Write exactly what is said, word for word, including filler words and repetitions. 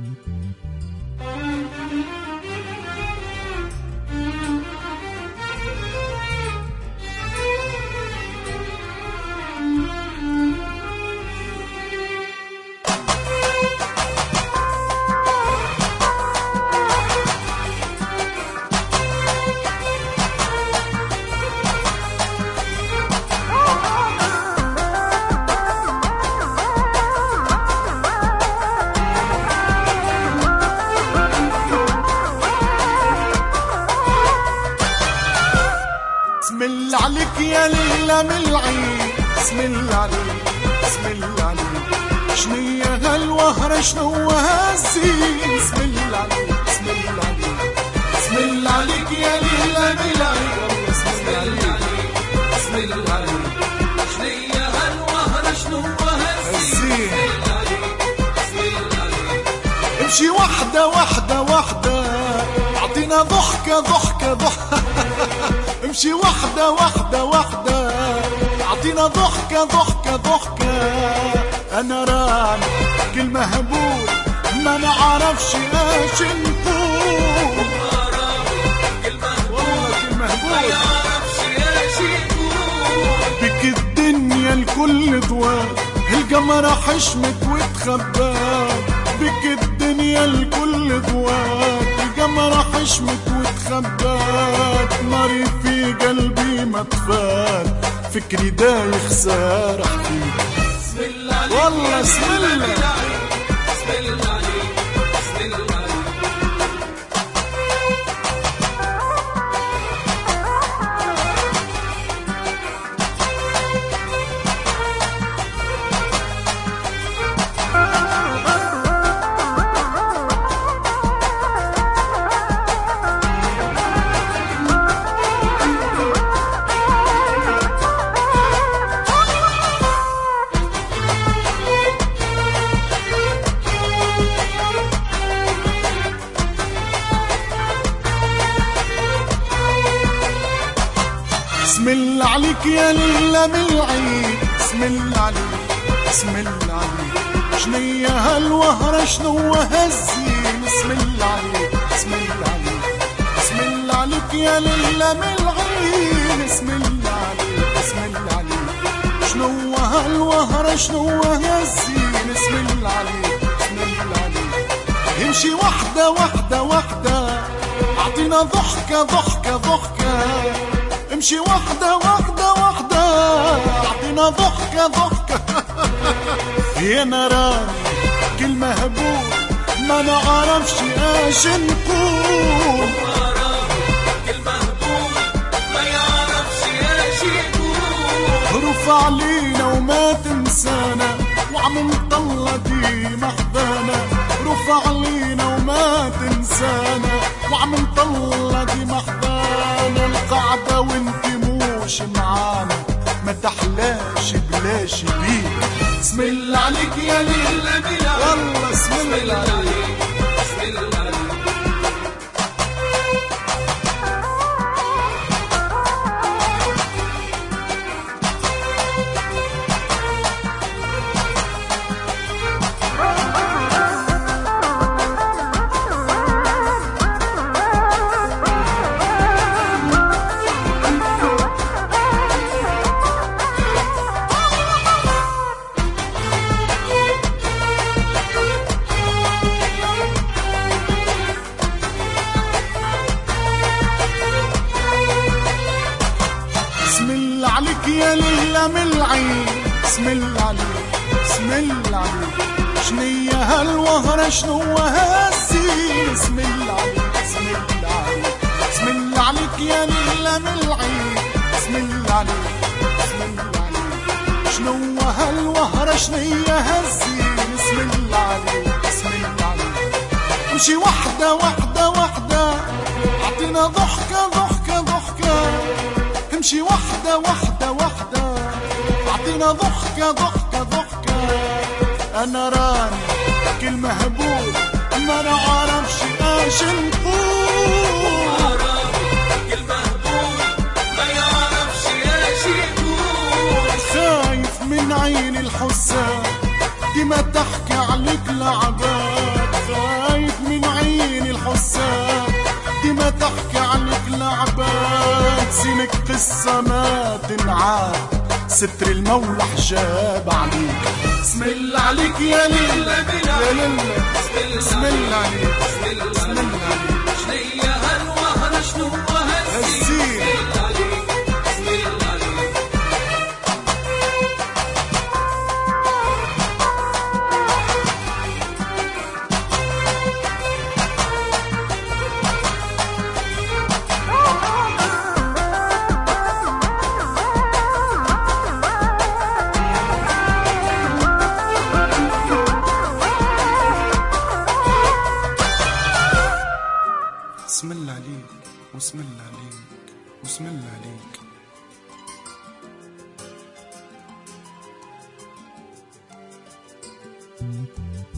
بسم الله عليك يا ليلة من العيد، بسم الله عليك بسم الله عليك، شنية هالوهرة شنو هالزين، بسم الله عليك بسم الله عليك بسم الله عليك يا ليلة من العيد، بسم الله عليك بسم الله عليك، شنية هالوهرة شنو هالزين، بسم الله عليك بسم الله عليك، امشي وحدة وحدة وحدة اعطينا ضحكة ضحكة ضحكة امشي وحدة وحدة وحدة اعطينا ضحكة ضحكة ضحكة، انا راني كل مهبول ما نعرفش ايش نقول، والله كل مهبول ما يعرفش ايش يقول، بك الدنيا الكل ضوال القمرة حشمت وتخبات، بك الدنيا الكل ضوال القمرة حشمت وتخبات، ناري في قلبي ما طفال فكري دايخ سارح فيك، بسم الله عليك والله بسم الله بسم الله عليك بسم الله عليك. بسم الله عليك يا ليلة من العيد، بسم الله عليك بسم الله عليك، شنية هالوهرة شنو هالزين، بسم الله عليك بسم الله عليك بسم الله عليك يا ليلة من العيد، بسم الله عليك بسم الله عليك، شنو هالوهرة شنو هالزين، بسم الله عليك بسم الله عليك، امشي وحدة وحدة وحدة اعطينا ضحكة ضحكة ضحكة، امشي وحدة وحدة وحدة اعطينا ضحكة ضحكة يا نراني كل مهبول ما نعرفش ايش نقول، كل مهبول ما يعرفش ايش يقول، رفع علينا وما تنسانا وعم نطلع دي محضانا، رفع علينا وما تنسانا وعم نطلع دي محضانا، القعدة وانت موش معانا ما تحلاش بلاش بيك، بسم الله عليك يا ليلة بلا والله بسم الله عليك بسم الله عليك. بسم الله عليك يا ليلة من العيد، بسم الله عليك بسم الله عليك، شنية هالوهرة شنو هالزين، بسم الله عليك بسم الله عليك بسم الله عليك يا ليلة من العيد، بسم الله عليك بسم الله عليك، شنو هالوهرة شنية هالزين، بسم الله عليك بسم الله عليك، امشي وحدة وحدة وحدة اعطينا ضحكة ضحكة ضحكة، امشي وحدة وحدة وحدة اعطينا ضحكة ضحكة ضحكة، انا راني كل مهبول ما نعرفش ايش نقول، كل مهبول ما يعرفش ايش يقول، خايف من عين الحساد دي ما تحكي عليك لعبات، العباد، زينك قصة ما تنعاد، ستر المولى حجاب عليك. بسم الله عليك يا لله يا لله، بسم الله عليك بسم الله عليك. شنيا هالوهرة شنو هالزين، بسم الله عليك بسم الله عليك وبسم الله عليك وبسم الله عليك.